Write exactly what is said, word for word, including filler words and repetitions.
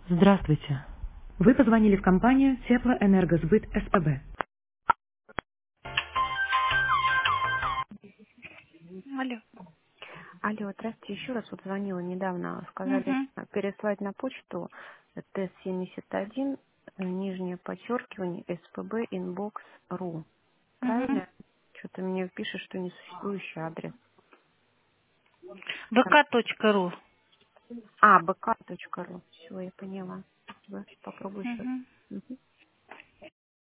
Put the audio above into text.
Здравствуйте. Вы позвонили в компанию Теплоэнергосбыт СПБ. Алло. Алло, здравствуйте, еще раз вот звонила недавно, сказали Угу. переслать на почту Т семьдесят один, э, нижнее подчеркивание, СПБ, инбокс, ру. Угу. Правильно? Что-то мне пишет, что несуществующий адрес. вэ ка точка ру. А, бк точка ру. Все, я поняла. Спасибо. Попробую еще. Угу. Мгм.